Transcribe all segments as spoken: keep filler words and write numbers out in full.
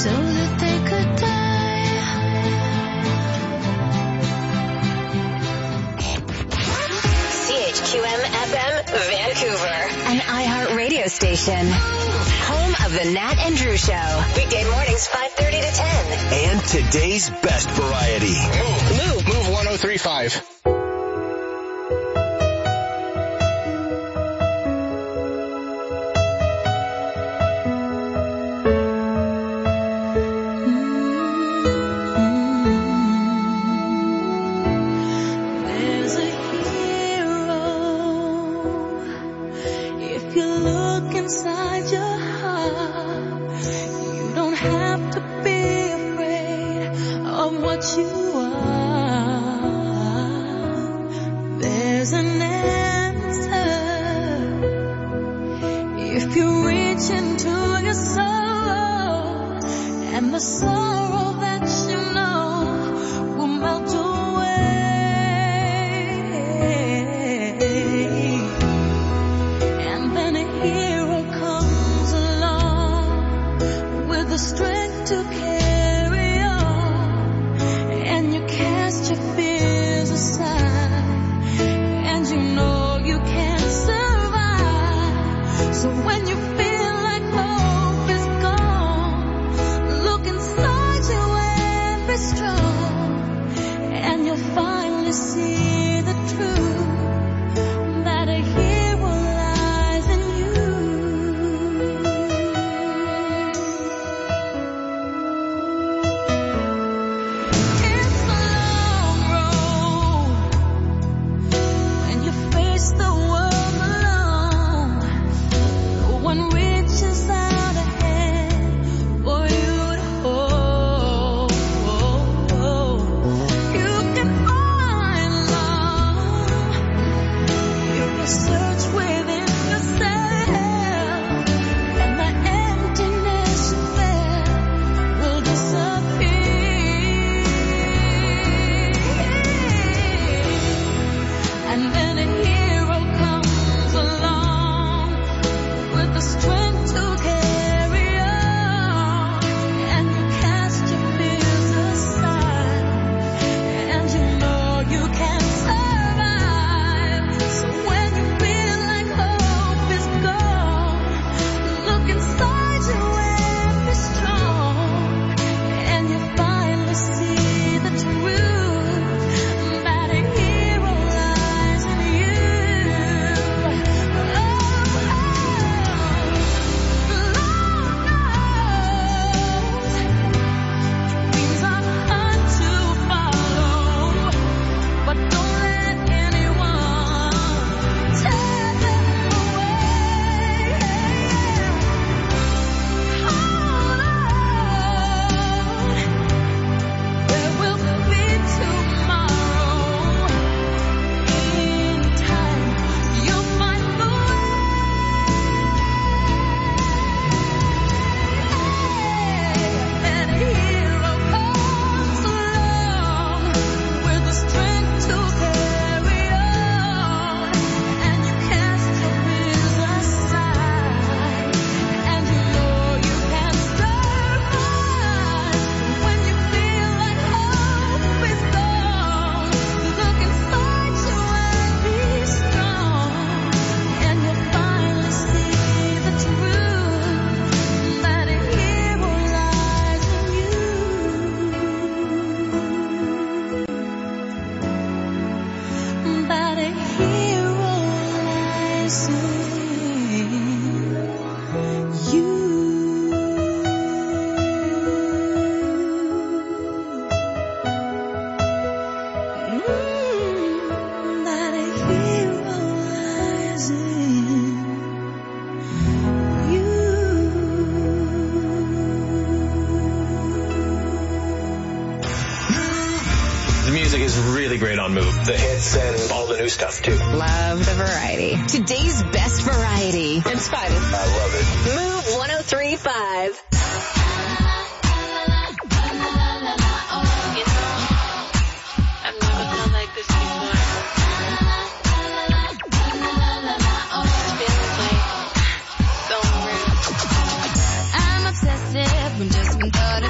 that they could die. C H Q M F M Vancouver, an iHeart radio station. Home of the Nat and Drew Show. Weekday mornings five thirty to ten. And today's best variety. Move, move, move one oh three point five. The hits and all the new stuff, too. Love the variety. Today's best variety. Inspired. I love it. Move one oh three point five. I've never felt like this before. Feels like so real. I'm obsessive when just one thought of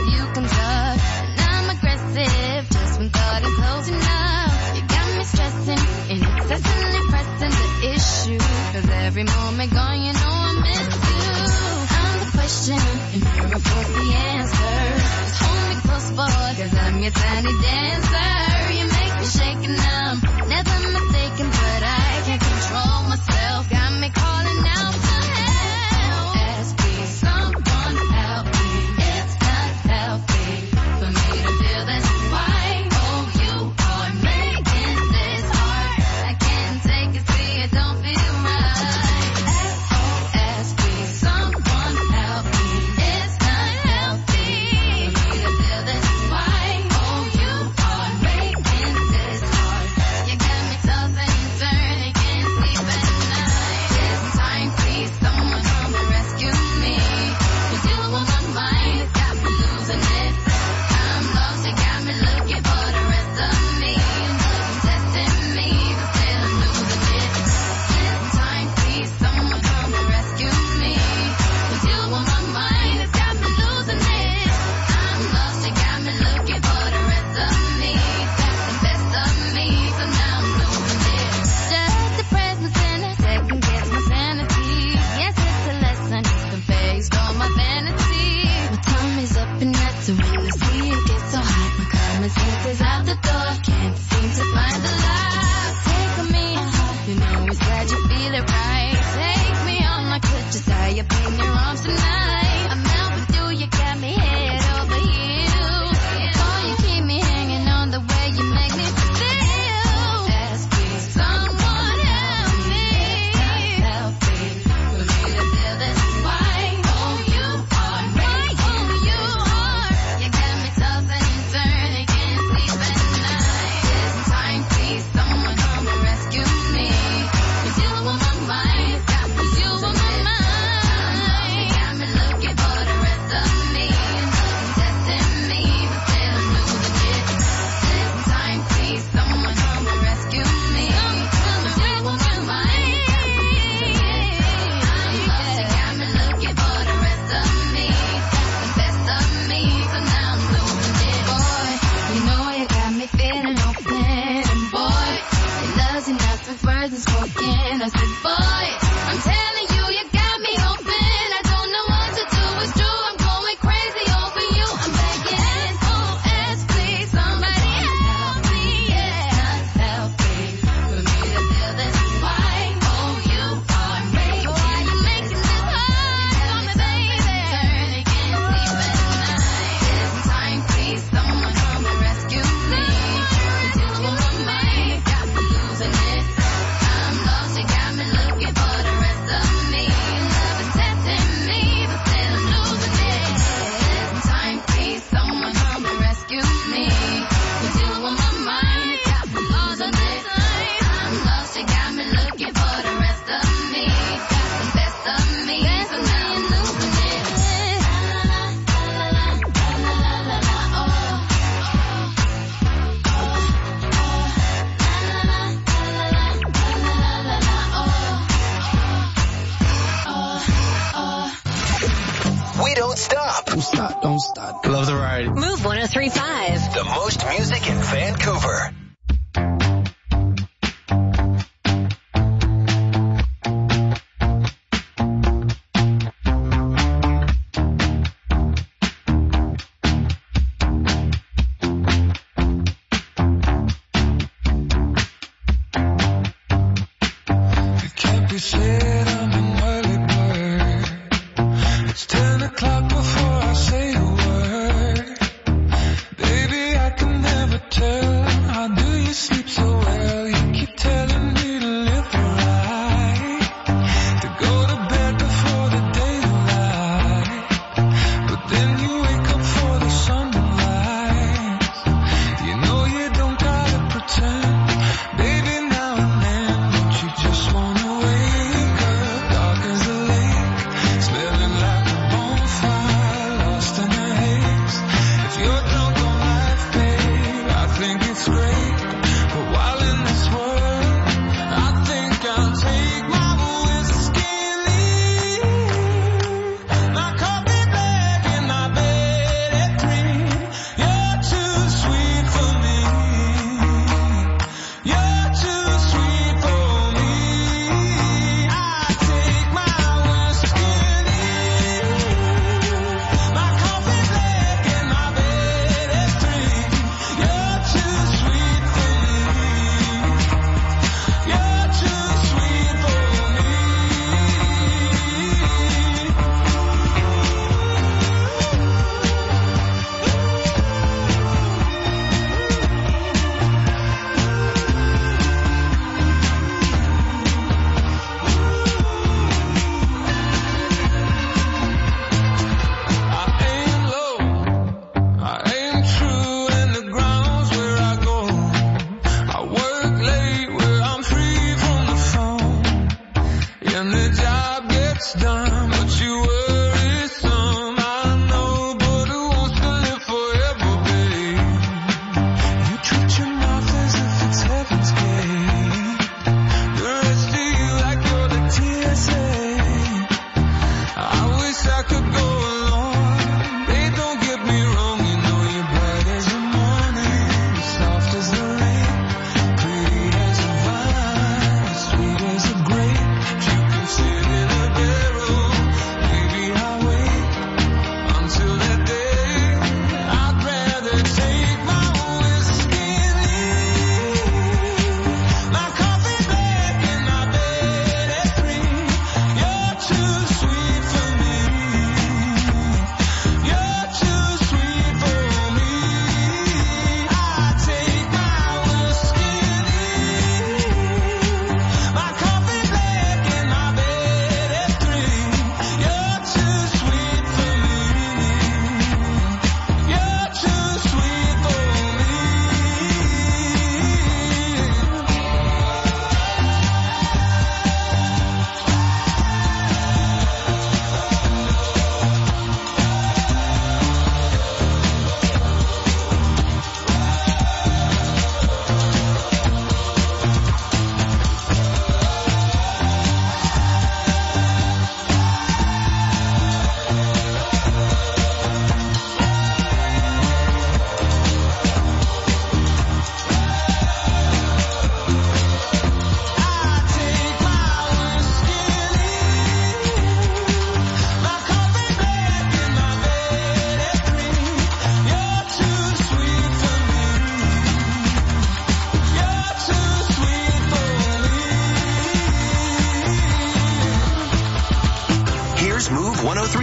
I'm your tiny dancer. You make me shake and numb. Never mistaken, but I can't control myself. Got me calling out for help. S P, someone help me. It's not healthy for me to feel this way. Oh, you are making this hard. I can't take it, see it don't feel right. S O S, please, someone help me. It's not healthy for me to feel this way. Oh, you are making this hard. You got me tossing and turning, can't sleep at night. This time, please, someone come and rescue me. 'Cause you on my mind, it got me losing it. I'm lost, you got me looking for the rest of me. You're testing me, but still I'm losing it. This time, please, someone come and rescue me. 'Cause you on my mind, it got me losing it. I'm lost, you got me looking for the rest of me. That's the best of me, so now I'm losing it. Just the presence and a second guess my sanity. Yes, it's a lesson, it's been faced all my vanity. My time is up and that's when the sea gets so hot. My common sense is out the door, can't seem to find the light. Take me home, you know it's glad you feel it right. Take me on, I could just die up in your arms tonight. I'm out with you, you got me head over heels. Oh, you keep me hanging on the way you make me feel. S P, someone help me. It's not healthy for me to feel this way. Oh, you are making you hard. You got me tossing and turning, can't sleep at night. This time, please, someone come and rescue me. 'Cause you on my mind, got me you on my mind. You got me looking for the rest of me. You're testing me, but still I'm losing it. This time, please, someone come and rescue me. 'Cause you on my mind, got me losing it. I'm lost, you got me looking for the rest of me. That's the best of me, so now I'm losing it. Boy, you know you got me feeling open. And boy, your love's enough with words unspoken. I said, boy, I'm telling you, you got me open. I don't know what to do, it's true, I'm going crazy over you. I'm begging, S O S, please, somebody help me. Yeah, it's not healthy for me to feel this way. Oh, you are making, why you making this hard for me, baby? Turning, can't sleep at night. This time, please, someone come and rescue me. 'Cause you on my mind, got me losing it. I'm lost, you got me looking for the rest of me. Love is testing me, but still I'm losing it. This time, please, someone come and rescue me. 'Cause you on my mind, got me losing it. I'm lost, you got me looking for the rest of me. Got the best of me, so now I'm losing it. La la la, la la la la la, oh. We don't stop. Don't stop, don't stop. Love the ride. Move one oh three point five. The most music in Vancouver. It can't be said I'm an early bird. It's ten o'clock before I say a word. Baby, I can never tell. How do you sleep so well? You keep telling me to live right, to go to bed before the daylight. But then you wake up for the sunrise. You know you don't gotta pretend. Baby, now and then, don't you just wanna wake up dark as a lake, smelling like a bonfire, lost in a haze. If you're drunk on life, babe, I think it's great. But while in this world, I think I'll take my whiskey and leave. My coffee black and my bed at three. You're too sweet for me. You're too sweet for me. I take my whiskey and leave. My coffee black and my bed at three.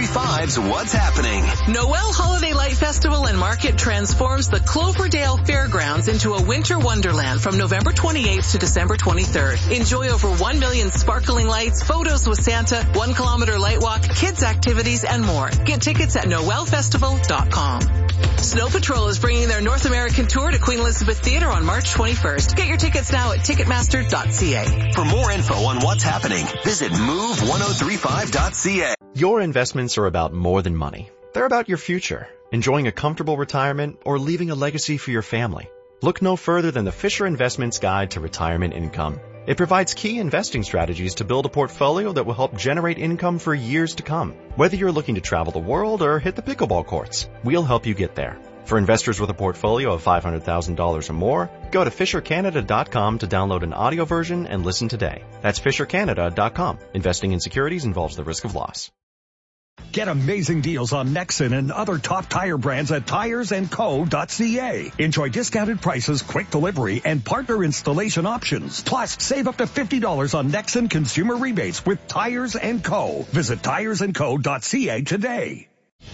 1035's What's Happening. Noel Holiday Light Festival and Market transforms the Cloverdale Fairgrounds into a winter wonderland from November twenty-eighth to December twenty-third. Enjoy over one million sparkling lights, photos with Santa, one kilometer light walk, kids activities, and more. Get tickets at noel festival dot com. Snow Patrol is bringing their North American tour to Queen Elizabeth Theatre on March twenty-first. Get your tickets now at ticketmaster dot c a. For more info on what's happening, visit move ten thirty-five dot c a. Your investments are about more than money. They're about your future, enjoying a comfortable retirement or leaving a legacy for your family. Look no further than the Fisher Investments Guide to Retirement Income. It provides key investing strategies to build a portfolio that will help generate income for years to come. Whether you're looking to travel the world or hit the pickleball courts, we'll help you get there. For investors with a portfolio of five hundred thousand dollars or more, go to fisher canada dot com to download an audio version and listen today. That's fisher canada dot com. Investing in securities involves the risk of loss. Get amazing deals on Nexen and other top tire brands at tires and co dot c a. Enjoy discounted prices, quick delivery, and partner installation options. Plus, save up to fifty dollars on Nexen consumer rebates with Tires and Co. Visit tires and co dot c a today.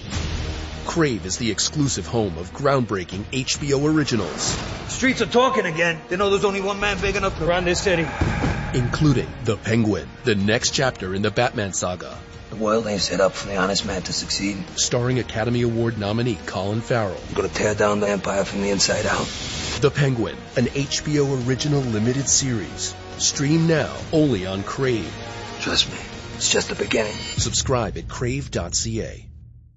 Crave is the exclusive home of groundbreaking H B O originals. Streets are talking again. They know there's only one man big enough to run this city. Including The Penguin, the next chapter in the Batman saga. The world ain't set up for the honest man to succeed. Starring Academy Award nominee Colin Farrell. I'm gonna tear down the empire from the inside out. The Penguin, an H B O original limited series. Stream now, only on Crave. Trust me, it's just the beginning. Subscribe at crave dot c a.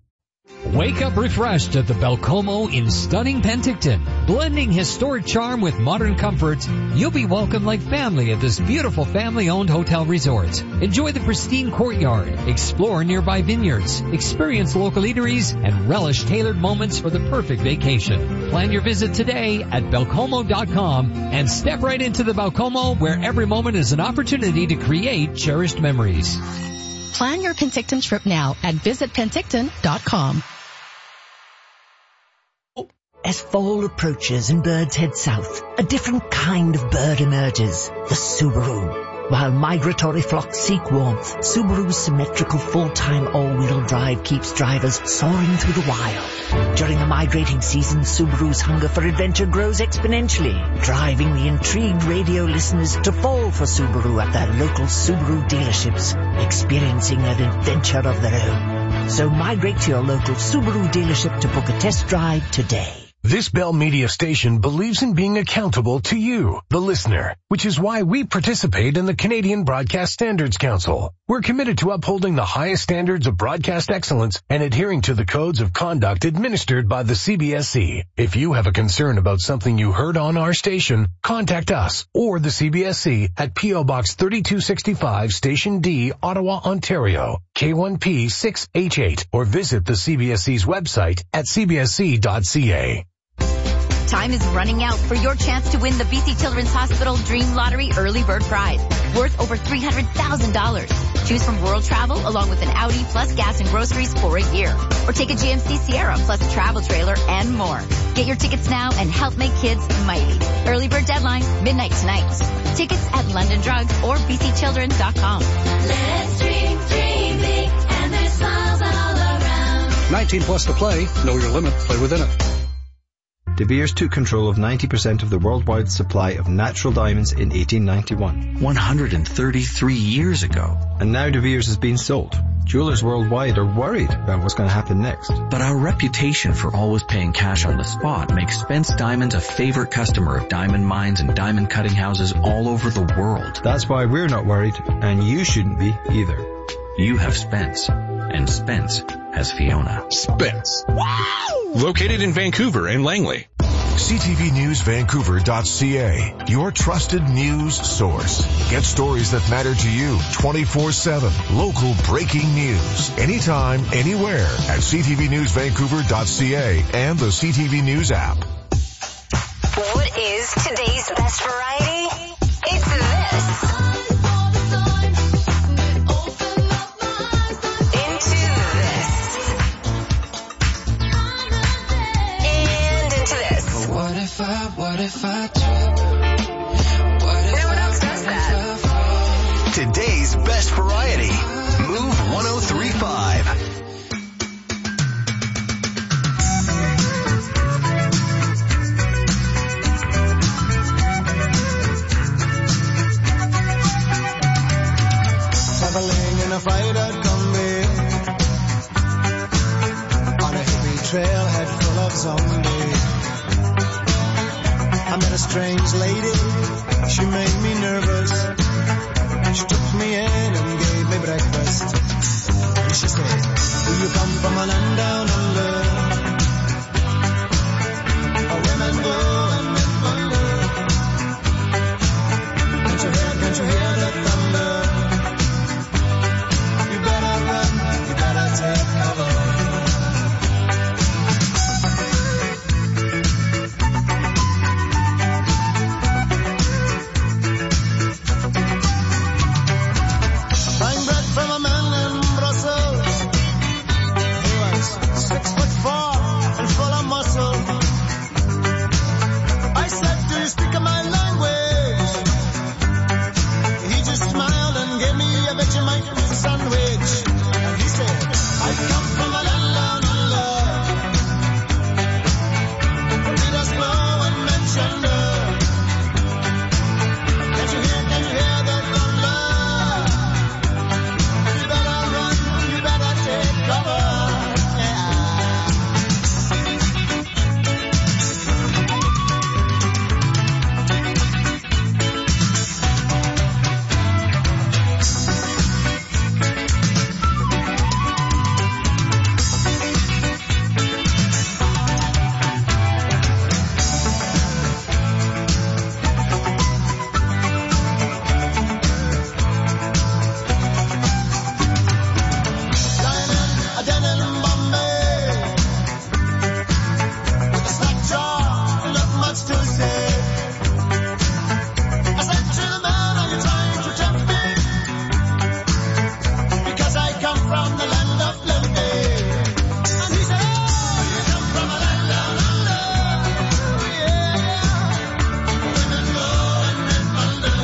Wake up refreshed at the Belcomo in stunning Penticton. Blending historic charm with modern comforts, you'll be welcomed like family at this beautiful family-owned hotel resort. Enjoy the pristine courtyard, explore nearby vineyards, experience local eateries, and relish tailored moments for the perfect vacation. Plan your visit today at belcomo dot com and step right into the Belcomo, where every moment is an opportunity to create cherished memories. Plan your Penticton trip now at visit penticton dot com. As fall approaches and birds head south, a different kind of bird emerges, the Subaru. While migratory flocks seek warmth, Subaru's symmetrical full-time all-wheel drive keeps drivers soaring through the wild. During the migrating season, Subaru's hunger for adventure grows exponentially, driving the intrigued radio listeners to fall for Subaru at their local Subaru dealerships, experiencing an adventure of their own. So migrate to your local Subaru dealership to book a test drive today. This Bell Media station believes in being accountable to you, the listener, which is why we participate in the Canadian Broadcast Standards Council. We're committed to upholding the highest standards of broadcast excellence and adhering to the codes of conduct administered by the C B S C. If you have a concern about something you heard on our station, contact us or the C B S C at P O Box thirty-two sixty-five, Station D, Ottawa, Ontario, K one P six H eight, or visit the C B S C's website at c b s c dot c a. Time is running out for your chance to win the B C Children's Hospital Dream Lottery Early Bird Prize, worth over three hundred thousand dollars. Choose from World Travel along with an Audi plus gas and groceries for a year. Or take a G M C Sierra plus a travel trailer and more. Get your tickets now and help make kids mighty. Early bird deadline, midnight tonight. Tickets at London Drugs or b c children dot com. Let's dream, dream big, and there's smiles all around. nineteen plus to play. Know your limit. Play within it. De Beers took control of ninety percent of the worldwide supply of natural diamonds in eighteen ninety-one. one hundred thirty-three years ago. And now De Beers has been sold. Jewelers worldwide are worried about what's going to happen next. But our reputation for always paying cash on the spot makes Spence Diamonds a favorite customer of diamond mines and diamond cutting houses all over the world. That's why we're not worried, and you shouldn't be either. You have Spence, and Spence has Fiona. Spence. Wow! Located in Vancouver and Langley. C T V News Vancouver dot c a, your trusted news source. Get stories that matter to you twenty-four seven. Local breaking news. Anytime, anywhere at C T V News Vancouver dot c a and the C T V News app. What is today's best variety? It's this. What if I trip? What if no one else does that. Today's best variety. Move ten thirty-five. a strange lady. She made me nervous. She took me in and gave me breakfast. And she said, do you come from a land down under? Where women go and men wonder. Can't you hear, can't you hear the thunder? You better run, you better take cover. Buying bread from a man in Brussels. He was six foot four and full of muscle. I said, do you speak my language? He just smiled and gave me a Vegemite sandwich. And he said, I come from a land down under. Where leaders blow and men chunder. Can't you hear, can't you hear the thunder? You better run, you better take cover. Yeah. A den in Bombay with a slack jaw and not much to say. I said to the man, are you trying to tempt me? Because I come from the land of plenty. And he said, oh, you come from a land down under. Yeah, women go and men wonder.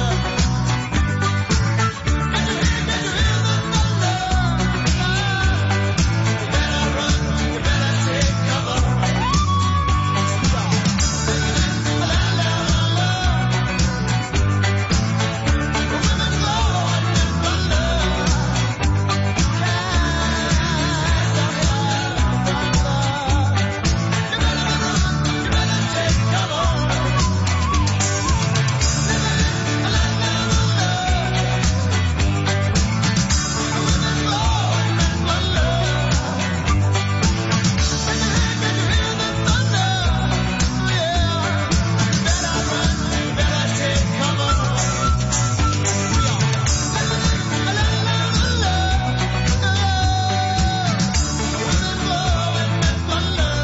Can you hear, can you hear the thunder? You better run, you better take cover. A land down under. Women go and men wonder. You better run, you better take cover. A land down under. Women go and men wonder. Can you hear, can you hear the thunder? Yeah. You better run, you better take cover. A land down under. Women go and men wonder.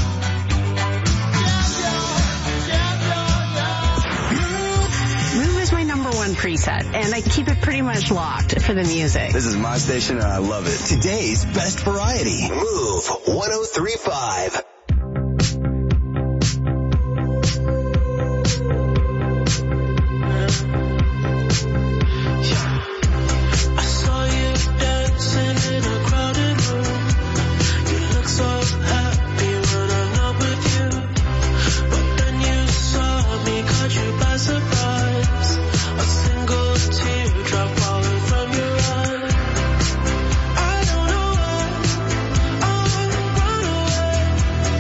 Yeah, yeah, yeah, yeah. Move is my number one preset, and I keep it pretty much locked for the music. This is my station and I love it. Today's best variety. Move one oh three point five. I saw you dancing in a crowded room. You look so happy when I'm not with you. But then you saw me, caught you by surprise. A single teardrop falling from your eye. I don't know why I run away.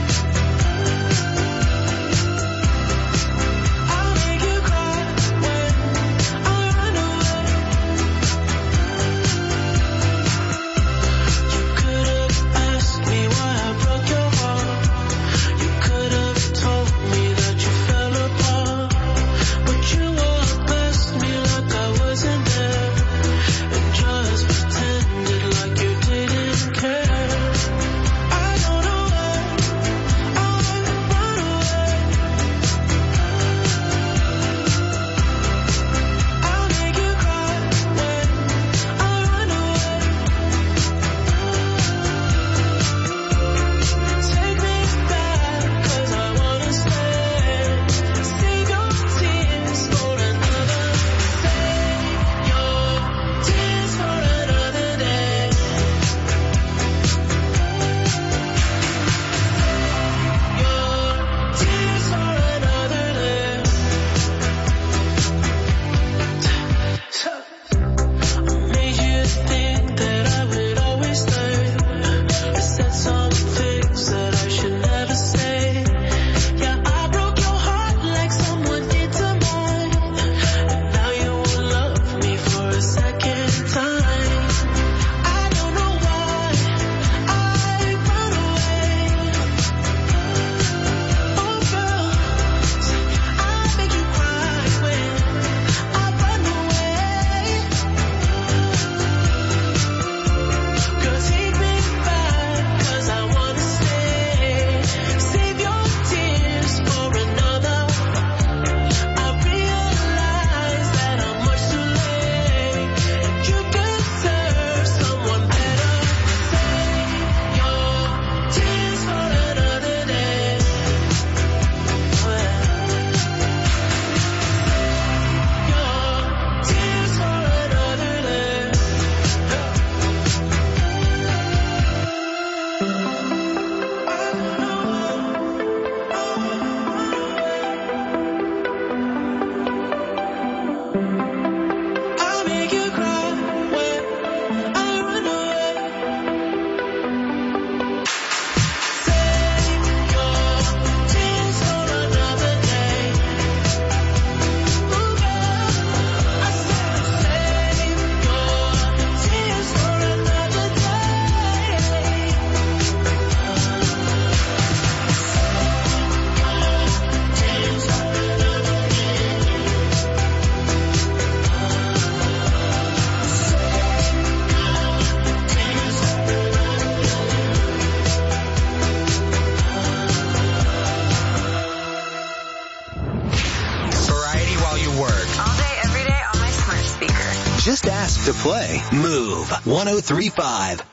Just ask to play. Move one oh three point five.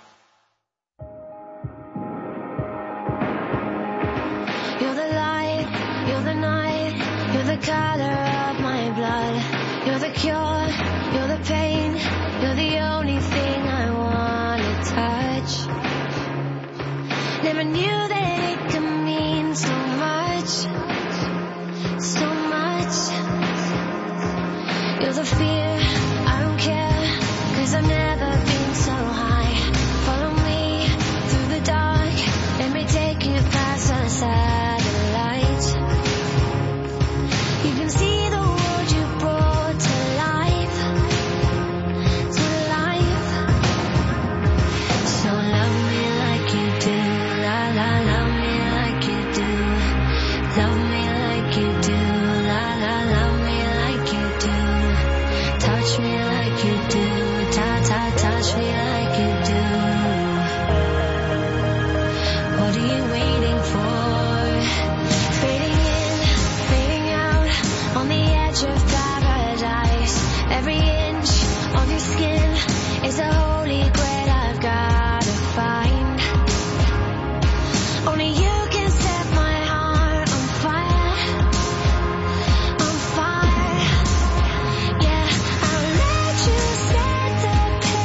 You're the light, you're the night, you're the color of my blood. You're the cure, you're the pain, you're the only thing I want to touch. Never knew that it could mean so much, so much. You're the fear, I don't care, 'cause I've never been so high. Follow me through the dark, let me take you past the satellite. You can see the world you brought to life, to life. So love me like you do, la la, love me like you do. Love me like you do, la la, love me like you do. Touch me like you do, ta ta, touch me like you do. What are you waiting for? Fading in, fading out, on the edge of paradise. Every inch of your skin is a holy grail I've gotta find. Only you can set my heart on fire, on fire. Yeah, I'll let you set the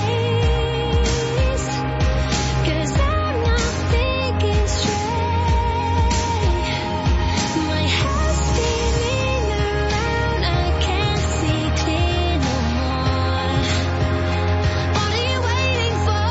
pace, 'cause I'm not thinking straight. My head's spinning around, I can't see clear no more. What are you waiting for?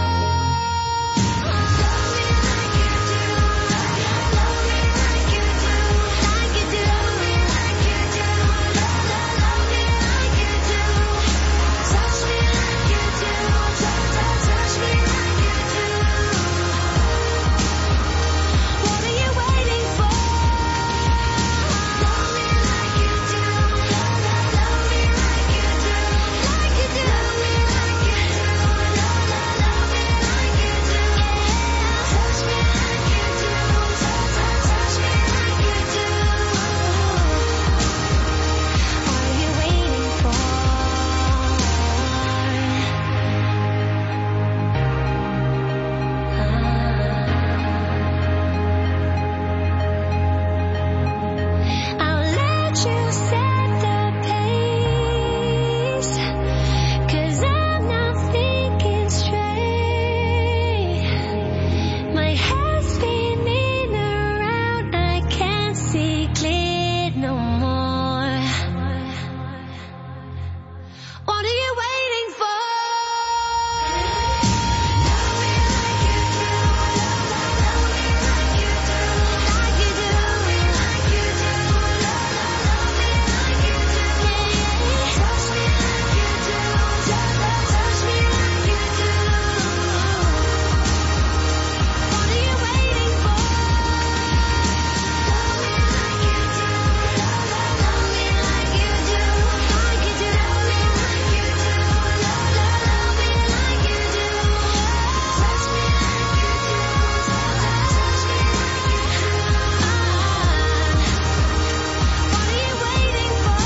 Love me like you do, love me like you do, like you do, love me like you do, love, love, love me like you do. Touch me like you do, touch, touch, touch me like you do. What are you waiting for? Love me like you do, love, love, love me like you do, like you do, love me like you do, love, love, love me like you do. Touch me like you do, touch, touch, touch me like you do. What are you waiting for? I'll let you set the pace, 'cause I'm not thinking straight. My head's spinning around, I can't see clear no more. What are you waiting for? Love me like you do, love, love, love me like you do, like you do, like you do, love, love, love me like you do. Touch me like you do, touch, touch, touch me like you do. What are you waiting for? Love me like you do, love, love, love me like you do, like you do, love me like you do, love, love, love me like you do. Touch me like you do, touch, touch, touch me like you do. What are you waiting for?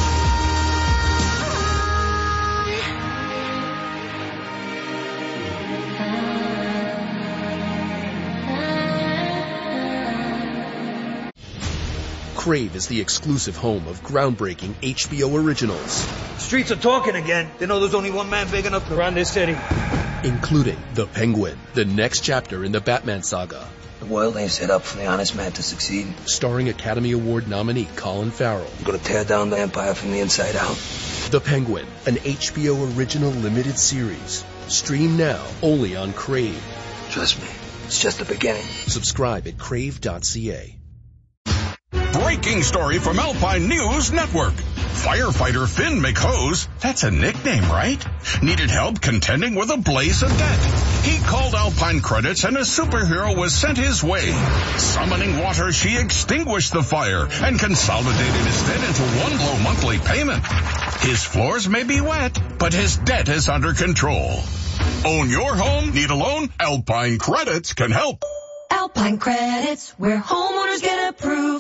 Crave is the exclusive home of groundbreaking H B O originals, Streets are talking again. They know there's only one man big enough to run this city. including The Penguin, the next chapter in the Batman saga, The world ain't set up for the honest man to succeed. starring Academy Award nominee Colin Farrell. I'm gonna tear down the empire from the inside out. The Penguin, an H B O original limited series. Stream now only on Crave. Trust me, it's just the beginning. Subscribe at crave dot c a. Breaking story from Alpine News Network. Firefighter Finn McHose, that's a nickname, right? Needed help contending with a blaze of debt. He called Alpine Credits and a superhero was sent his way. Summoning water, she extinguished the fire and consolidated his debt into one low monthly payment. His floors may be wet, but his debt is under control. Own your home? Need a loan? Alpine Credits can help. Alpine Credits, where homeowners get approved.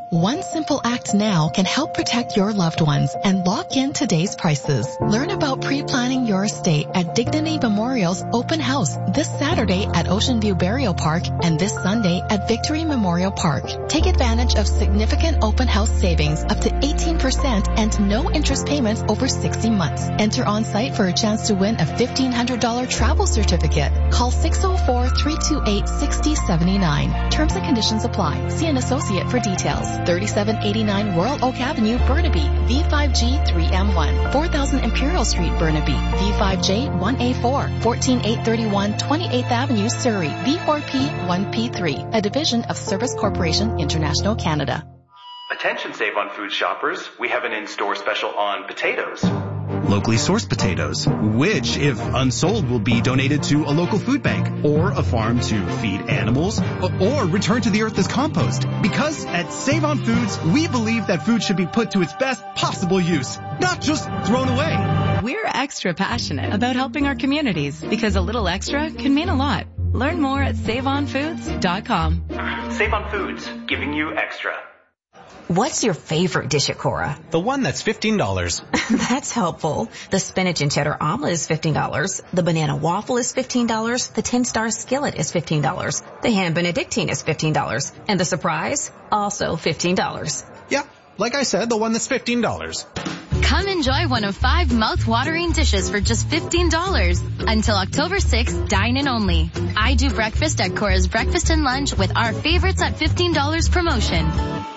One simple act now can help protect your loved ones and lock in today's prices. Learn about pre-planning your estate at Dignity Memorial's open house this Saturday at Ocean View Burial Park and this Sunday at Victory Memorial Park. Take advantage of significant open house savings up to eighteen percent and no interest payments over sixty months. Enter on site for a chance to win a fifteen hundred dollars travel certificate. Call six oh four, three two eight, six oh seven nine. Terms and conditions apply. See an associate for details. thirty-seven eighty-nine Royal Oak Avenue, Burnaby, V five G three M one. four thousand Imperial Street, Burnaby, V five J one A four. fourteen eight thirty-one twenty-eighth Avenue, Surrey, V four P one P three. A division of Service Corporation International Canada. Attention Save on Food shoppers, we have an in-store special on potatoes. Locally sourced potatoes, which, if unsold, will be donated to a local food bank or a farm to feed animals or return to the earth as compost. Because at Save on Foods, we believe that food should be put to its best possible use, not just thrown away. We're extra passionate about helping our communities because a little extra can mean a lot. Learn more at save on foods dot com. Save on Foods, giving you extra. What's your favorite dish at Cora? The one that's fifteen dollars. That's helpful. The spinach and cheddar omelet is fifteen dollars. The banana waffle is fifteen dollars. The ten-star skillet is fifteen dollars. The ham benedictine is fifteen dollars. And the surprise? Also fifteen dollars. Yeah, like I said, the one that's fifteen dollars. Come enjoy one of five mouth-watering dishes for just fifteen dollars. Until October sixth, dine in only. I do breakfast at Cora's Breakfast and Lunch with our favorites at fifteen dollars promotion.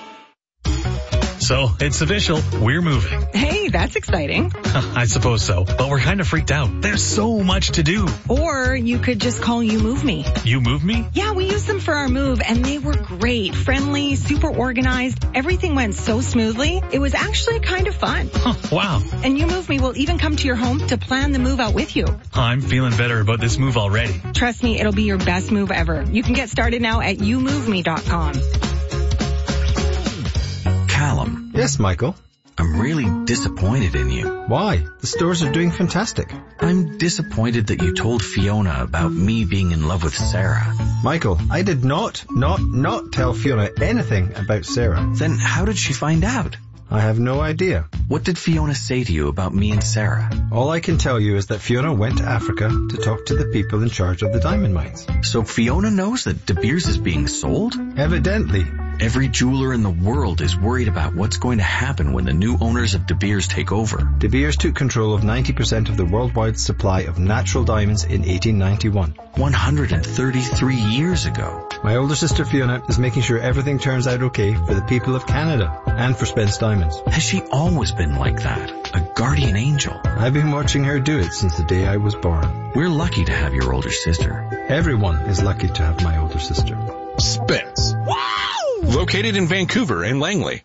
So, it's official. We're moving. Hey, that's exciting. I suppose so, but we're kind of freaked out. There's so much to do. Or you could just call You Move Me. You Move Me? Yeah, we used them for our move, and they were great, friendly, super organized. Everything went so smoothly. It was actually kind of fun. Huh, wow. And You Move Me will even come to your home to plan the move out with you. I'm feeling better about this move already. Trust me, it'll be your best move ever. You can get started now at you move me dot com. Callum. Yes, Michael. I'm really disappointed in you. Why? The stores are doing fantastic. I'm disappointed that you told Fiona about me being in love with Sarah. Michael, I did not, not, not tell Fiona anything about Sarah. Then how did she find out? I have no idea. What did Fiona say to you about me and Sarah? All I can tell you is that Fiona went to Africa to talk to the people in charge of the diamond mines. So Fiona knows that De Beers is being sold? Evidently. Every jeweler in the world is worried about what's going to happen when the new owners of De Beers take over. De Beers took control of ninety percent of the worldwide supply of natural diamonds in eighteen ninety-one. one hundred thirty-three years ago. My older sister Fiona is making sure everything turns out okay for the people of Canada and for Spence Diamonds. Has she always been like that? A guardian angel? I've been watching her do it since the day I was born. We're lucky to have your older sister. Everyone is lucky to have my older sister. Spence. Wow! Located in Vancouver and Langley.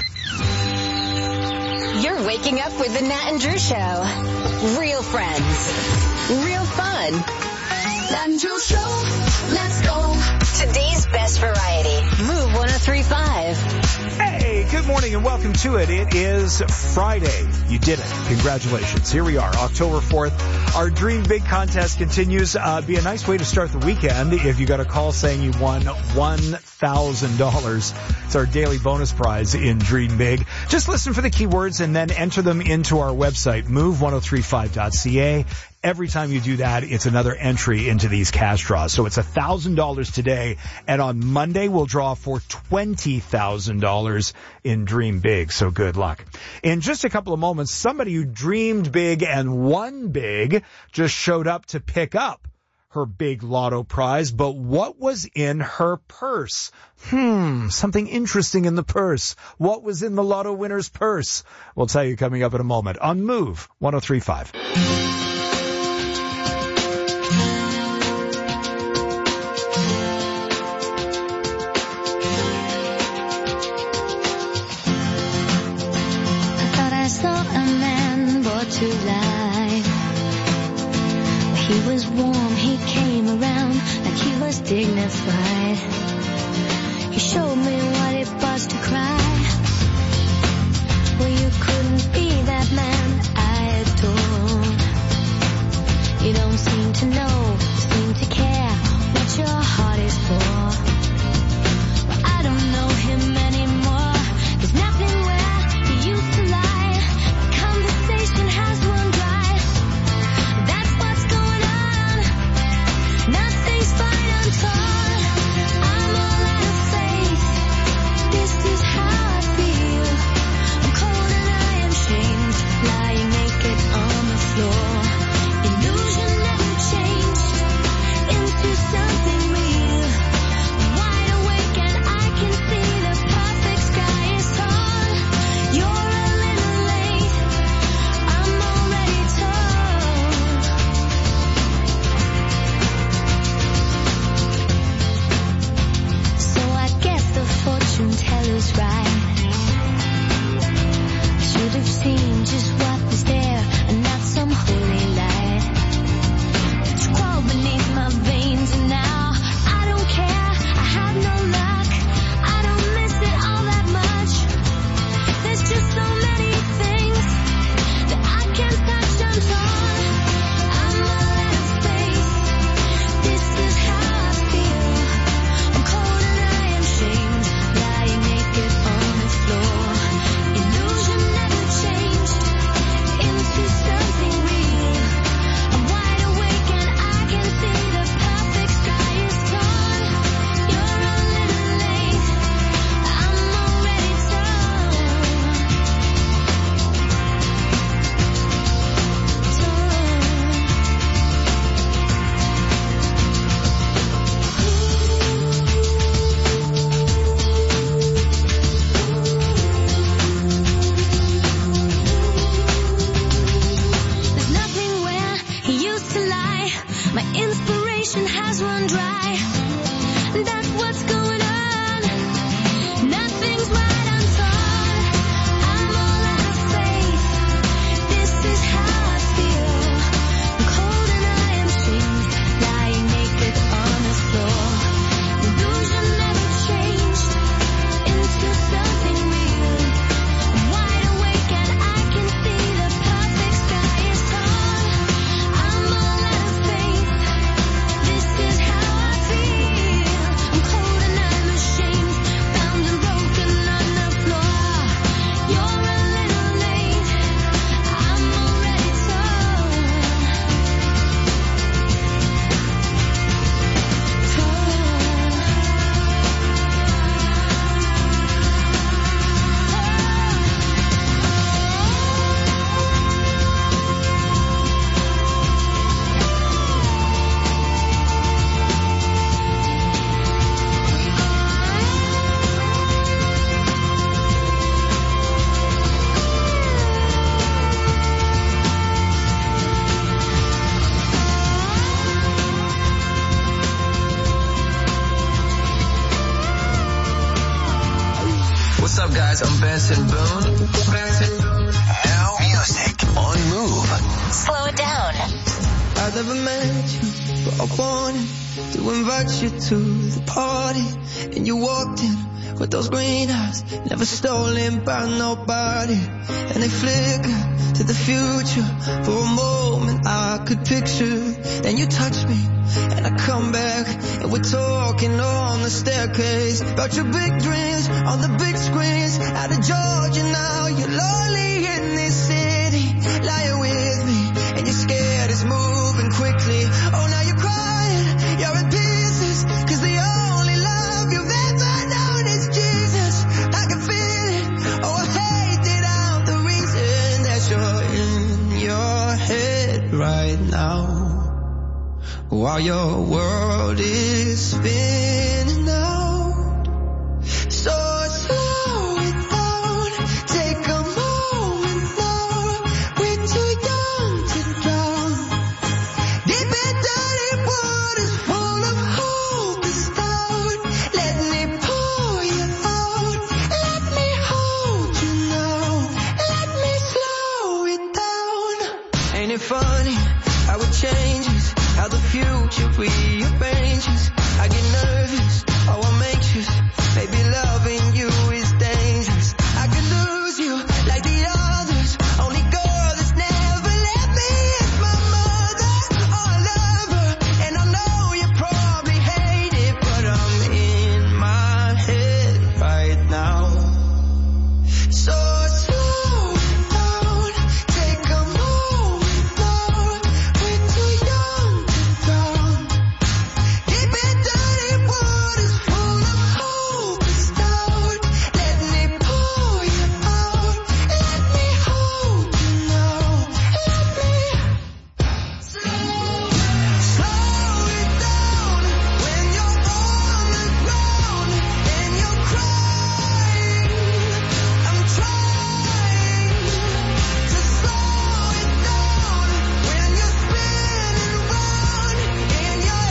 You're waking up with the Nat and Drew Show. Real friends. Real fun. Nat and Drew Show. Let's go. Today's best variety. Move one oh three point five. Hey, good morning and welcome to it. It is Friday. You did it. Congratulations. Here we are, October fourth. Our Dream Big contest continues. Uh, be a nice way to start the weekend if you got a call saying you won one thousand dollars. It's our daily bonus prize in Dream Big. Just listen for the keywords and then enter them into our website, move one oh three five dot c a. Every time you do that, it's another entry into these cash draws. So it's one thousand dollars today, and on Monday we'll draw for twenty thousand dollars in Dream Big. So good luck. In just a couple of moments, somebody who dreamed big and won big just showed up to pick up her big lotto prize, but what was in her purse? Hmm, something interesting in the purse. What was in the lotto winner's purse? We'll tell you coming up in a moment on Move one oh three point five. To life. He was warm, he came around like he was dignified. He showed me what it was to cry. Well, you couldn't be that man I adore. You don't seem to know, seem to care what your heart is for. Well, I don't know him anymore. Some Benson Boone. New music on Move. Slow it down. I never met you, but I wanted to invite you to the party. And you walked in with those green eyes, never stolen by nobody. And they flickered to the future. For a moment I could picture. Then you touch me, and I come back, and we're talking on the staircase about your big dreams on the big screens. Out of Georgia now, you're lonely in this city, lying with me, and you're scared it's moving quickly. Oh, now you're crying, you're in pieces, cause the only love you've ever known is Jesus. I can feel it, oh, I hate it out, the reason that you're in your head right now, while your world is spinning out. So slow it down, take a moment now. We're too young to drown. Deep in dirty waters full of hope is found. Let me pour you out. Let me hold you now. Let me slow it down. Ain't it funny how it changes, how the future rearranges? I get nervous, oh I'm anxious. Maybe loving you is dangerous. I could lose you like the others. Only girl that's never left me is my mother. Oh, I love her, and I know you probably hate it, but I'm in my head right now. So slow it down, take a moment now. We're too young to drown. Deep in dirty waters full of hope is found. Let me pour you out. Let me hold you now. Let me slow it down when you're on the ground and you're crying. I'm trying to slow it down when you're spinning round in your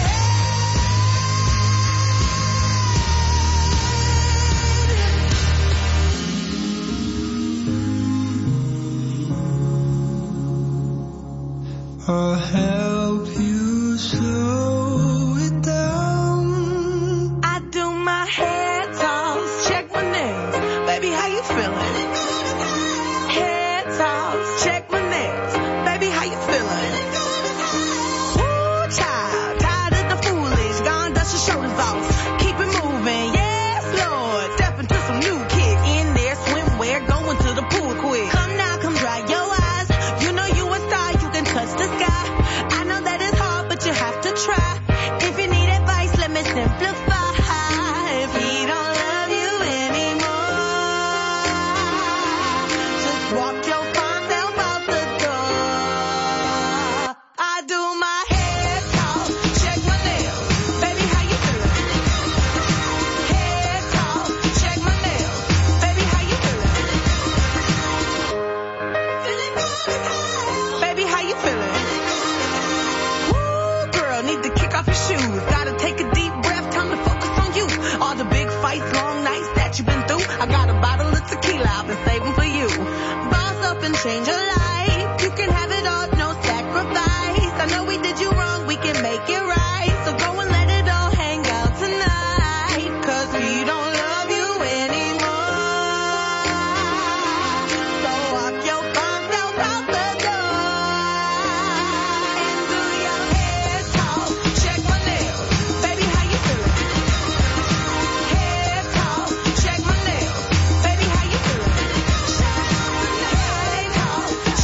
head. I'll help you slow it down. I do my hair toss, check my nails. Baby, how you feeling? Hair toss, check my nails. Baby, how you feeling? Woo, child, tired of the foolish. Gone, dust your shoulders off. Keep it moving, yes, Lord. Step into some new kid in there, swimwear, going to the pool quick. Come now, come dry your eyes. You know you a star, you can touch the sky. I know that it's hard, but you have to try. If you need advice, let me simplify. If he don't love you anymore, just walk your fine self out the door. I do my hair talk, check my nails. Baby, how you feeling? Hair talk, check my nails. Baby, how you feeling? Baby, how you feeling? Woo, girl, need to kick off your shoes. Gotta take a deep breath, time to focus on you. All the big fights, long nights that you've been through. I got a bottle of tequila I've been saving for you. Boss up and change your life. You can have it all, no sacrifice. I know we did you wrong, we can make it right. So go and let it all hang out tonight. Cause we don't love you anymore. So walk your fine self out the door. And do your hair talk, check my nails. Baby, how you feeling? Hair talk, check my nails. Baby, how you feeling? Hair talk,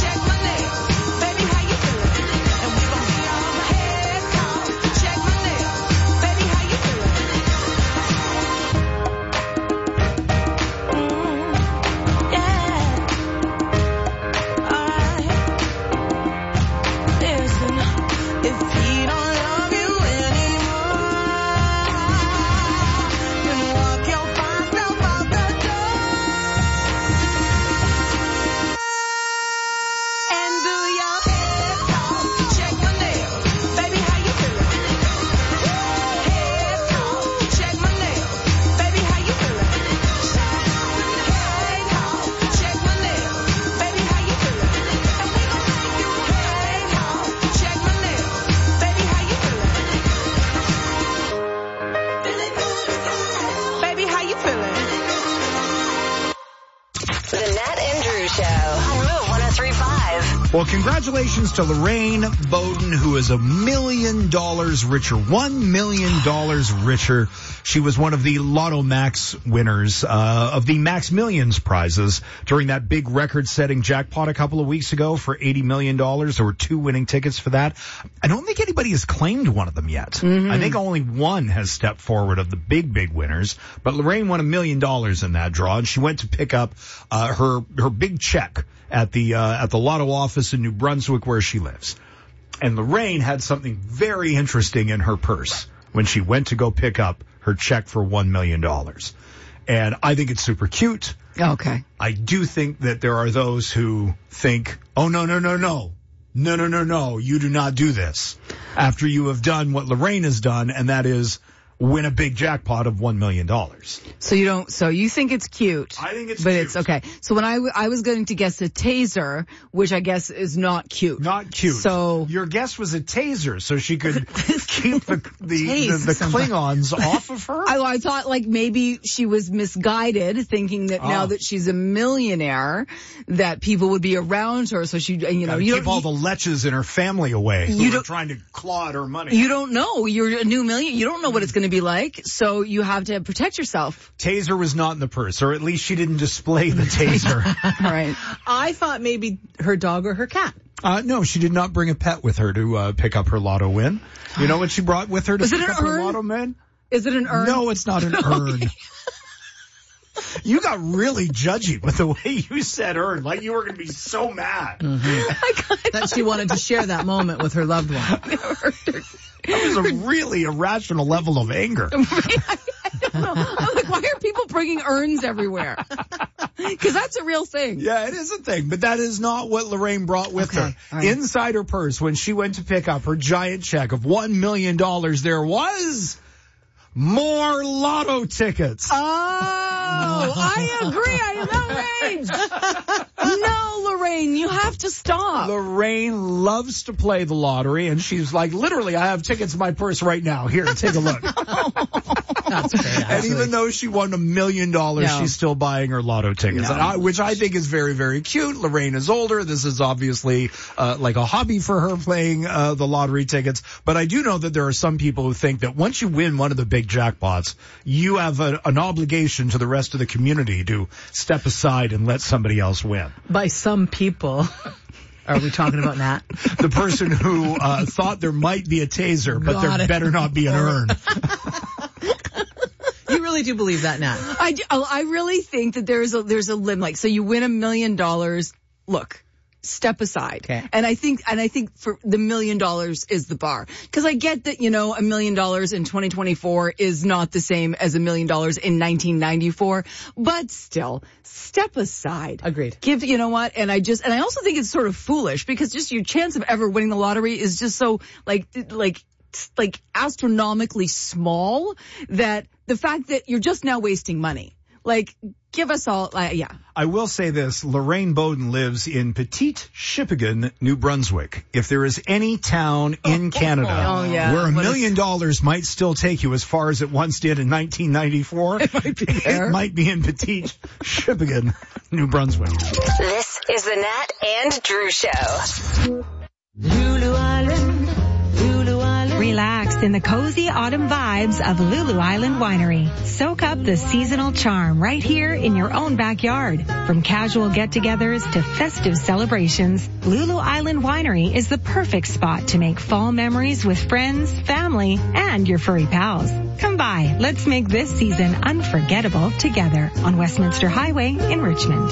The Nat and Drew Show on Move one oh three point five. Well, congratulations to Lorraine Bowden, who is a million dollars richer, one million dollars richer. She was one of the Lotto Max winners uh, of the Max Millions prizes during that big record-setting jackpot a couple of weeks ago for eighty million dollars. There were two winning tickets for that. I don't think anybody has claimed one of them yet. Mm-hmm. I think only one has stepped forward of the big, big winners. But Lorraine won a million dollars in that draw, and she went to pick up uh, her her big check at the uh, at the Lotto office in New Brunswick where she lives. And Lorraine had something very interesting in her purse when she went to go pick up her check for one million dollars. And I think it's super cute. Okay. I do think that there are those who think, oh, no, no, no, no. No, no, no, no. You do not do this after you have done what Lorraine has done, and that is win a big jackpot of one million dollars. So you don't, so you think it's cute. I think it's but cute. It's okay. So when I, w- I was going to guess a taser, which I guess is not cute. Not cute. So your guess was a taser, so she could keep the, the, Tase the, the somebody. Klingons off of her? I, I thought like maybe she was misguided, thinking that Oh. now that she's a millionaire, that people would be around her. So she, you know, Gotta you keep don't, all the leches in her family away You who are don't- trying to claw at her money. you don't know. You're a new million. You don't know what it's going to be like. So you have to protect yourself. Taser was not in the purse, or at least she didn't display the taser. All right. I thought maybe her dog or her cat. Uh, no, she did not bring a pet with her to uh, pick up her lotto win. You know what she brought with her to Is it pick an up her urn? lotto win? Is it an urn? No, it's not an urn. You got really judgy with the way you said urn, like you were going to be so mad. That she wanted to share that moment with her loved one. That was a really irrational level of anger. I'm like, why are people bringing urns everywhere? Because that's a real thing. Yeah, it is a thing, but that is not what Lorraine brought with Okay, her. all right. Inside her purse, when she went to pick up her giant check of one million dollars, there was more lotto tickets. Oh, I agree. I am outraged. No, Lorraine, you have to stop. Lorraine loves to play the lottery, and she's like, literally, I have tickets in my purse right now. Here, take a look. That's great, And actually. even though she won a million dollars, No. she's still buying her lotto tickets, No. and I, which I think is very, very cute. Lorraine is older. This is obviously uh, like a hobby for her, playing uh, the lottery tickets. But I do know that there are some people who think that once you win one of the big jackpots, you have a, an obligation to the rest of the community to step aside and let somebody else win. By some people. Are we talking about Nat? The person who uh, thought there might be a taser, but Got there it. better not be an urn. You really do believe that, Nat? I, do- I really think that there's a there's a limit. Like, so you win a million dollars. Look, step aside. Okay. And I think and I think for the million dollars is the bar. Because I get that, you know, a million dollars in twenty twenty-four is not the same as a million dollars in nineteen ninety-four. But still, step aside. Agreed. Give, you know what? And I just, and I also think it's sort of foolish because just your chance of ever winning the lottery is just so like, like, like astronomically small that the fact that you're just now wasting money. Like, give us all, uh, yeah. I will say this, Lorraine Bowden lives in Petite Shippigan, New Brunswick. If there is any town in Canada Oh, yeah. where a What million dollars might still take you as far as it once did in nineteen ninety-four, it might be, there. it might be in Petite Shippigan, New Brunswick. This is the Nat and Drew Show. Lulu Island, Lulu Island. Relax in the cozy autumn vibes of Lulu Island Winery. Soak up the seasonal charm right here in your own backyard. From casual get-togethers to festive celebrations, Lulu Island Winery is the perfect spot to make fall memories with friends, family, and your furry pals. Come by. Let's make this season unforgettable together on Westminster Highway in Richmond.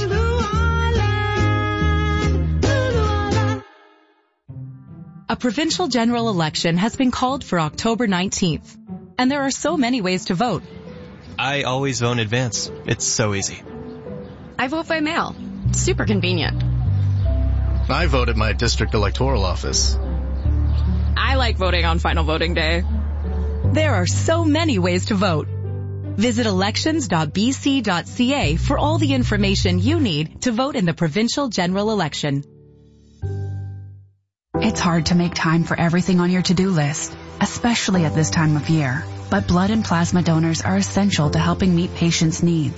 A provincial general election has been called for October nineteenth, and there are so many ways to vote. I always vote in advance. It's so easy. I vote by mail. Super convenient. I vote at my district electoral office. I like voting on final voting day. There are so many ways to vote. Visit elections dot b c dot c a for all the information you need to vote in the provincial general election. It's hard to make time for everything on your to-do list, especially at this time of year. But blood and plasma donors are essential to helping meet patients' needs.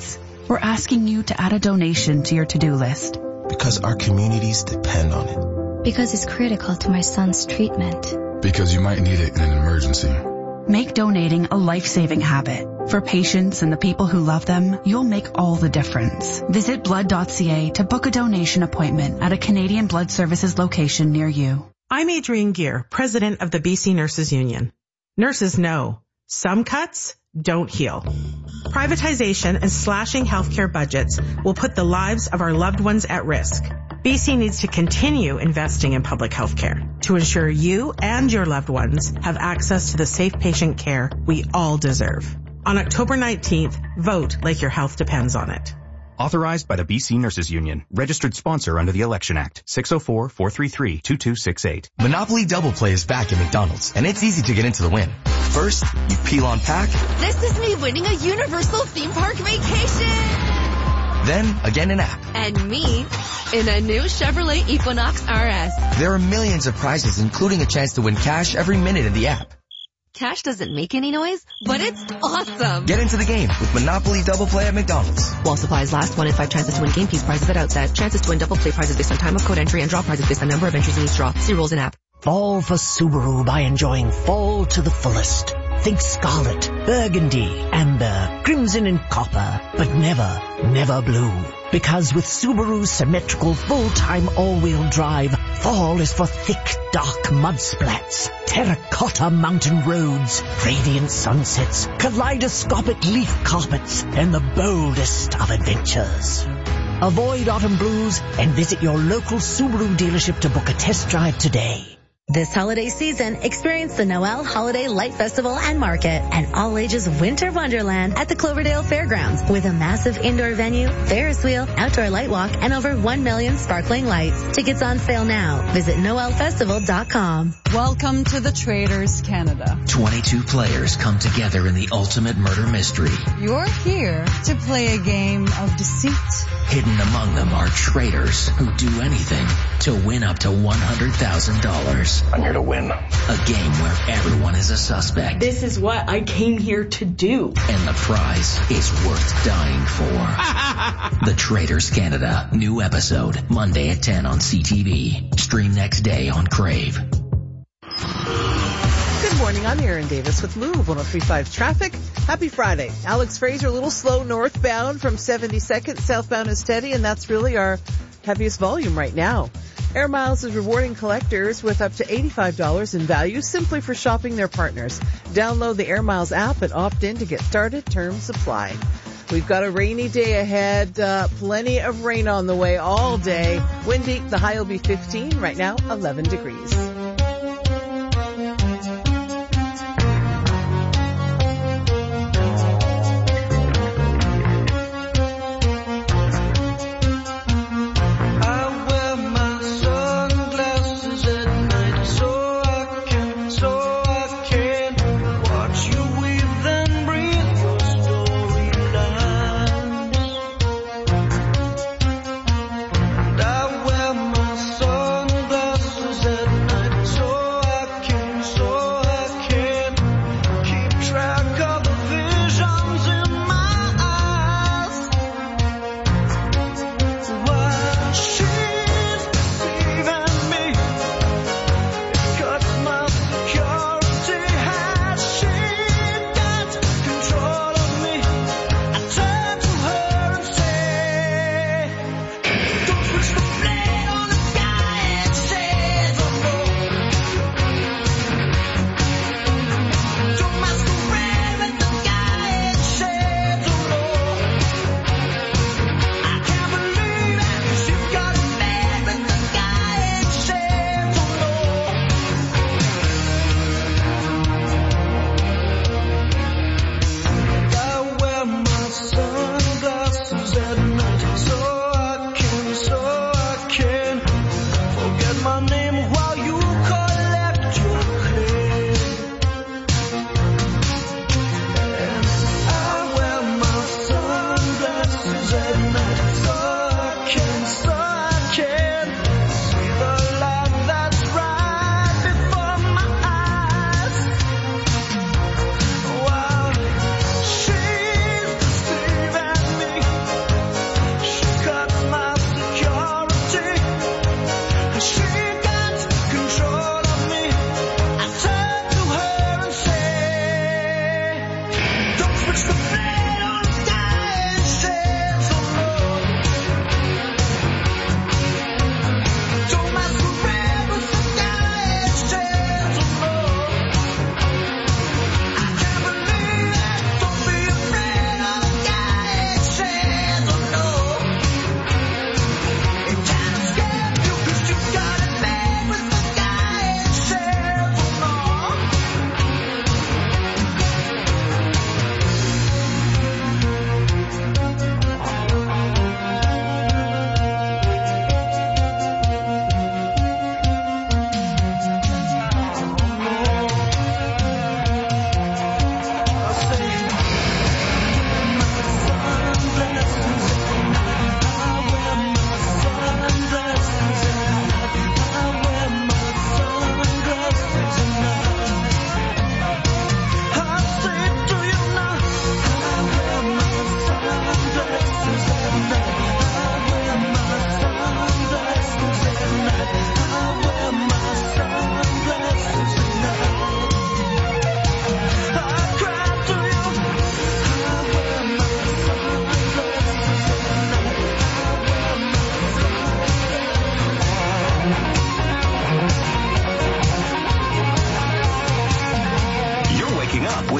we're asking you to add a donation to your to-do list. Because our communities depend on it. Because it's critical to my son's treatment. Because you might need it in an emergency. Make donating a life-saving habit. For patients and the people who love them, you'll make all the difference. Visit blood dot c a to book a donation appointment at a Canadian Blood Services location near you. I'm Adrienne Gear, president of the B C Nurses Union. Nurses know some cuts don't heal. Privatization and slashing healthcare budgets will put the lives of our loved ones at risk. B C needs to continue investing in public health care to ensure you and your loved ones have access to the safe patient care we all deserve. On October nineteenth, vote like your health depends on it. Authorized by the B C Nurses Union. Registered sponsor under the Election Act. six oh four, four three three, two two six eight. Monopoly Double Play is back at McDonald's, and it's easy to get into the win. First, you peel on pack. This is me winning a Universal theme park vacation. Then, again in app. And me in a new Chevrolet Equinox R S. There are millions of prizes, including a chance to win cash every minute in the app. Cash doesn't make any noise, but it's awesome. Get into the game with Monopoly Double Play at McDonald's. While supplies last, one in five chances to win game piece prizes at outset. Chances to win double play prizes based on time of code entry and draw prizes based on number of entries in each draw. See rules in app. Fall for Subaru by enjoying fall to the fullest. Think scarlet, burgundy, amber, crimson and copper, but never, never blue. Because with Subaru's symmetrical full-time all-wheel drive, fall is for thick, dark mud splats, terracotta mountain roads, radiant sunsets, kaleidoscopic leaf carpets, and the boldest of adventures. Avoid autumn blues and visit your local Subaru dealership to book a test drive today. This holiday season, experience the Noel Holiday Light Festival and Market and all ages winter wonderland at the Cloverdale Fairgrounds with a massive indoor venue, Ferris wheel, outdoor light walk, and over one million sparkling lights. Tickets on sale now. Visit noel festival dot com. Welcome to the Traders Canada. twenty-two players come together in the ultimate murder mystery. You're here to play a game of deceit. Hidden among them are traitors who do anything to win up to one hundred thousand dollars. I'm here to win. A game where everyone is a suspect. This is what I came here to do. And the prize is worth dying for. The Traders Canada. New episode. Monday at ten on C T V. Stream next day on Crave. Good morning, I'm Erin Davis with Move one oh three point five Traffic. Happy Friday. Alex Fraser, a little slow northbound from seventy-second. Southbound is steady, and that's really our heaviest volume right now. Air Miles is rewarding collectors with up to eighty-five dollars in value simply for shopping their partners. Download the Air Miles app and opt in to get started. Terms apply. We've got a rainy day ahead. Uh, plenty of rain on the way all day. Windy, the high will be fifteen. Right now, eleven degrees.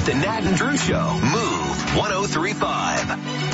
with the Nat and Drew Show. Move one oh three point five.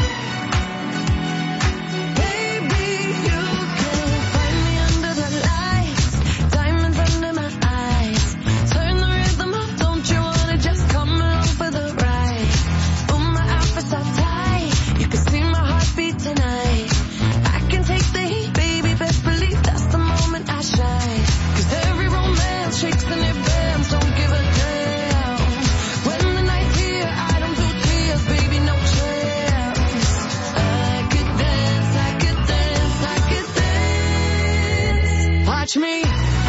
Watch me.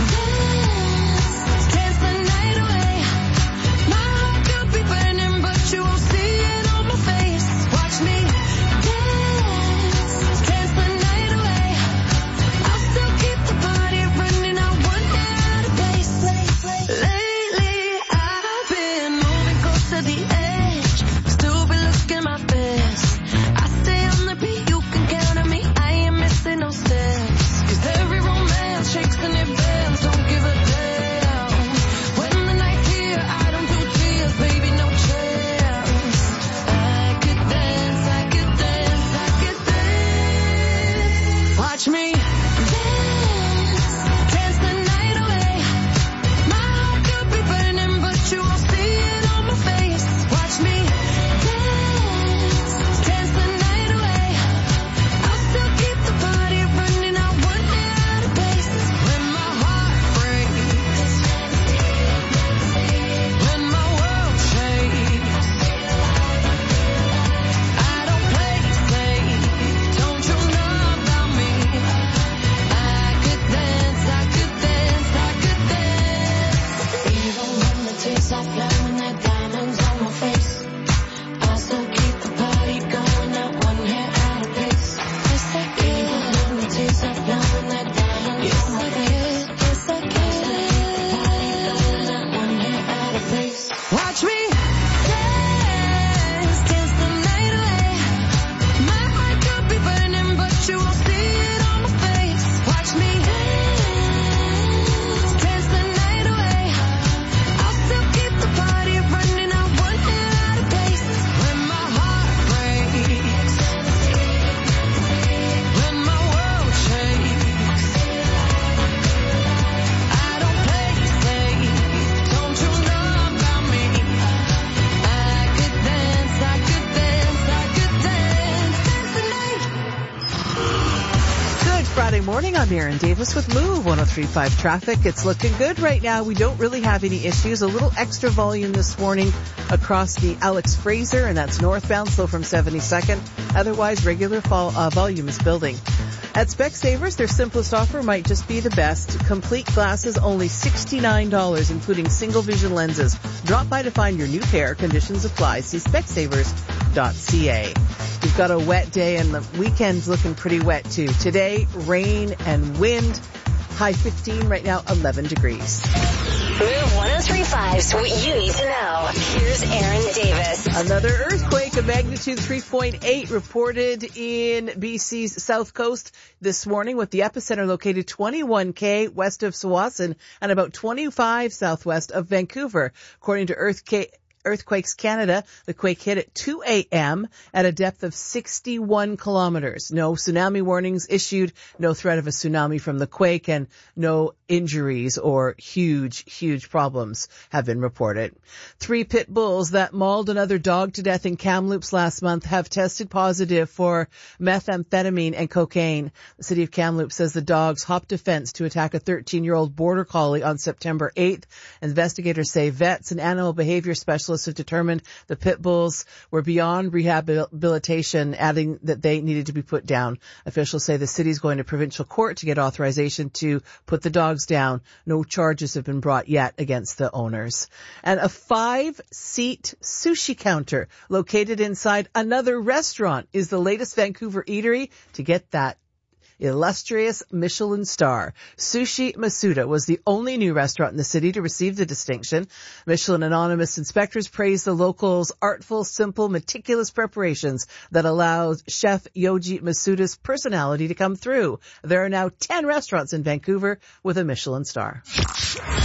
Morning, I'm Erin Davis with Move one oh three point five traffic. It's looking good right now. We don't really have any issues. A little extra volume this morning across the Alex Fraser, and that's northbound, slow from seventy-second. Otherwise, regular fall, uh, volume is building. At Specsavers, their simplest offer might just be the best. Complete glasses, only sixty-nine dollars, including single vision lenses. Drop by to find your new pair. Conditions apply. See specsavers dot c a. We've got a wet day, and the weekend's looking pretty wet too. Today, rain and wind. High fifteen, right now eleven degrees. Move one oh three point five's what you need to know. Here's Erin Davis. Another earthquake of magnitude three point eight reported in B C's south coast this morning, with the epicenter located twenty-one K west of Tsawwassen and about twenty-five southwest of Vancouver. According to Earthquake Earthquakes Canada, the quake hit at two a.m. at a depth of sixty-one kilometers. No tsunami warnings issued, no threat of a tsunami from the quake, and no injuries or huge, huge problems have been reported. Three pit bulls that mauled another dog to death in Kamloops last month have tested positive for methamphetamine and cocaine. The city of Kamloops says the dogs hopped a fence to attack a thirteen-year-old border collie on September eighth. Investigators say vets and animal behavior specialists have determined the pit bulls were beyond rehabilitation, adding that they needed to be put down. Officials say the city is going to provincial court to get authorization to put the dogs down. No charges have been brought yet against the owners. And a five-seat sushi counter located inside another restaurant is the latest Vancouver eatery to get that illustrious Michelin star. Sushi Masuda was the only new restaurant in the city to receive the distinction. Michelin anonymous inspectors praised the locals' artful, simple, meticulous preparations that allowed chef Yoji Masuda's personality to come through. There are now ten restaurants in Vancouver with a Michelin star. C H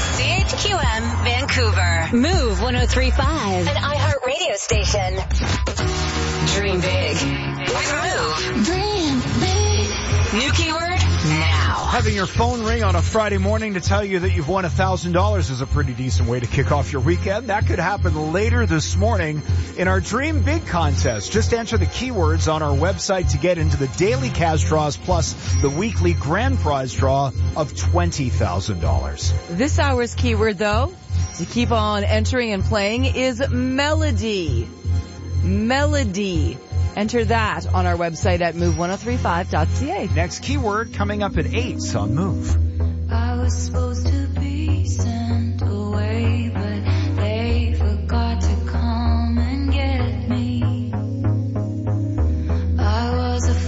Q M Vancouver. Move one oh three point five. An iHeart radio station. Dream big with Move. Dream big. New keyword now. Having your phone ring on a Friday morning to tell you that you've won one thousand dollars is a pretty decent way to kick off your weekend. That could happen later this morning in our Dream Big contest. Just enter the keywords on our website to get into the daily cash draws plus the weekly grand prize draw of twenty thousand dollars. This hour's keyword, though, to keep on entering and playing is melody. Melody. Enter that on our website at move ten thirty-five dot c a. Next keyword coming up at eight on Move. I was supposed to be sent away, but they forgot to come and get me. I was a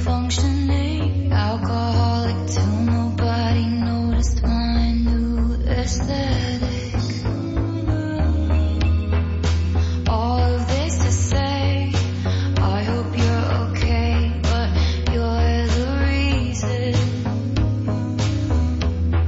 functioning alcoholic till nobody noticed my new aesthetic.